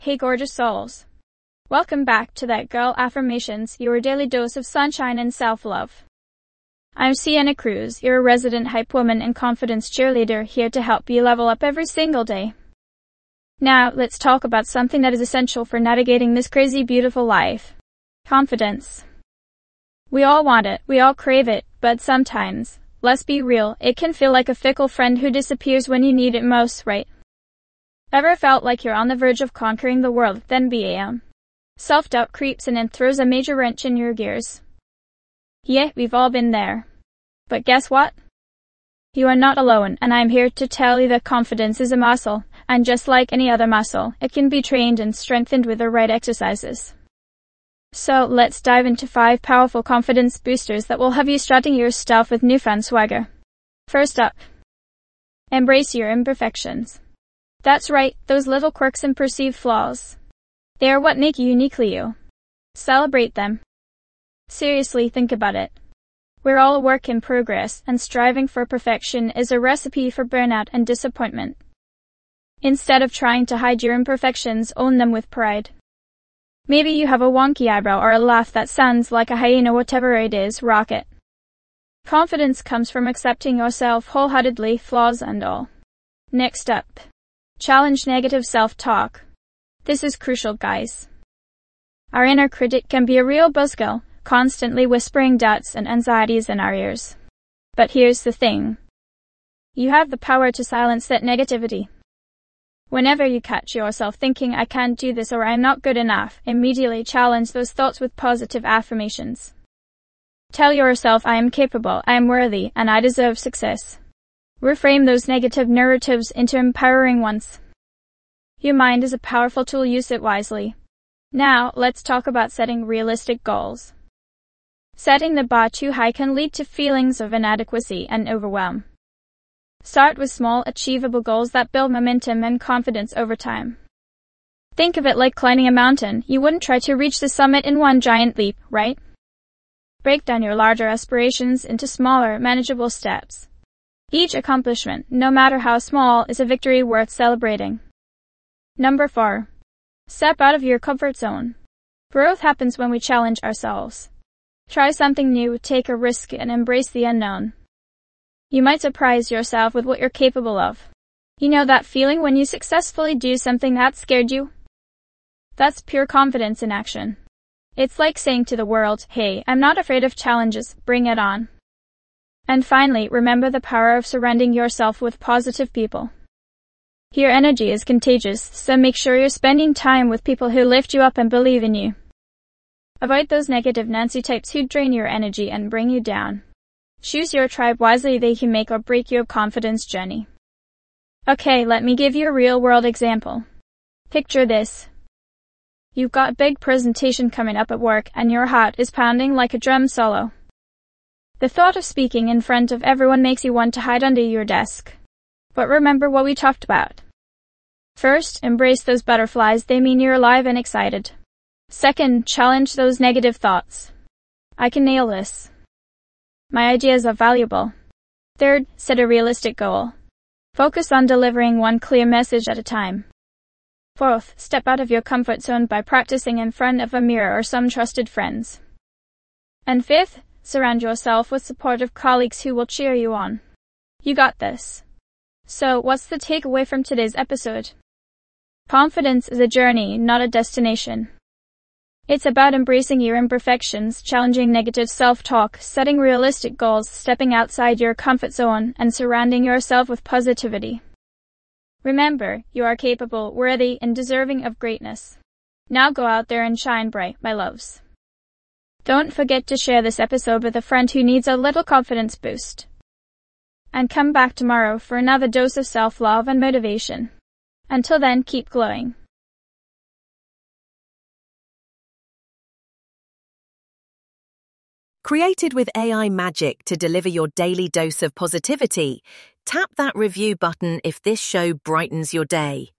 Hey gorgeous souls. Welcome back to That Girl Affirmations, your daily dose of sunshine and self-love. I'm Sienna Cruz, your resident hype woman and confidence cheerleader, here to help you level up every single day. Now, let's talk about something that is essential for navigating this crazy beautiful life. Confidence. We all want it, we all crave it, but sometimes, let's be real, it can feel like a fickle friend who disappears when you need it most, right? Ever felt like you're on the verge of conquering the world, then bam, self-doubt creeps in and throws a major wrench in your gears? Yeah, we've all been there. But guess what? You are not alone, and I'm here to tell you that confidence is a muscle, and just like any other muscle, it can be trained and strengthened with the right exercises. So let's dive into 5 powerful confidence boosters that will have you strutting your stuff with newfound swagger. First up, embrace your imperfections. That's right, those little quirks and perceived flaws. They are what make you uniquely you. Celebrate them. Seriously, think about it. We're all a work in progress, and striving for perfection is a recipe for burnout and disappointment. Instead of trying to hide your imperfections, own them with pride. Maybe you have a wonky eyebrow or a laugh that sounds like a hyena, whatever it is, rock it. Confidence comes from accepting yourself wholeheartedly, flaws and all. Next up, challenge negative self-talk. This is crucial, guys. Our inner critic can be a real buzzkill, constantly whispering doubts and anxieties in our ears. But here's the thing. You have the power to silence that negativity. Whenever you catch yourself thinking, I can't do this or I'm not good enough, immediately challenge those thoughts with positive affirmations. Tell yourself, I am capable, I am worthy, and I deserve success. Reframe those negative narratives into empowering ones. Your mind is a powerful tool, use it wisely. Now, let's talk about setting realistic goals. Setting the bar too high can lead to feelings of inadequacy and overwhelm. Start with small, achievable goals that build momentum and confidence over time. Think of it like climbing a mountain. You wouldn't try to reach the summit in one giant leap, right? Break down your larger aspirations into smaller, manageable steps. Each accomplishment, no matter how small, is a victory worth celebrating. Number 4. Step out of your comfort zone. Growth happens when we challenge ourselves. Try something new, take a risk, and embrace the unknown. You might surprise yourself with what you're capable of. You know that feeling when you successfully do something that scared you? That's pure confidence in action. It's like saying to the world, hey, I'm not afraid of challenges, bring it on. And finally, remember the power of surrounding yourself with positive people. Your energy is contagious, so make sure you're spending time with people who lift you up and believe in you. Avoid those negative Nancy types who drain your energy and bring you down. Choose your tribe wisely, they can make or break your confidence journey. Okay, let me give you a real-world example. Picture this. You've got a big presentation coming up at work and your heart is pounding like a drum solo. The thought of speaking in front of everyone makes you want to hide under your desk. But remember what we talked about. First, embrace those butterflies, they mean you're alive and excited. Second, challenge those negative thoughts. I can nail this. My ideas are valuable. Third, set a realistic goal. Focus on delivering one clear message at a time. Fourth, step out of your comfort zone by practicing in front of a mirror or some trusted friends. And fifth, surround yourself with supportive colleagues who will cheer you on. You got this. So, what's the takeaway from today's episode? Confidence is a journey, not a destination. It's about embracing your imperfections, challenging negative self-talk, setting realistic goals, stepping outside your comfort zone, and surrounding yourself with positivity. Remember, you are capable, worthy, and deserving of greatness. Now go out there and shine bright, my loves. Don't forget to share this episode with a friend who needs a little confidence boost. And come back tomorrow for another dose of self-love and motivation. Until then, keep glowing. Created with AI magic to deliver your daily dose of positivity, tap that review button if this show brightens your day.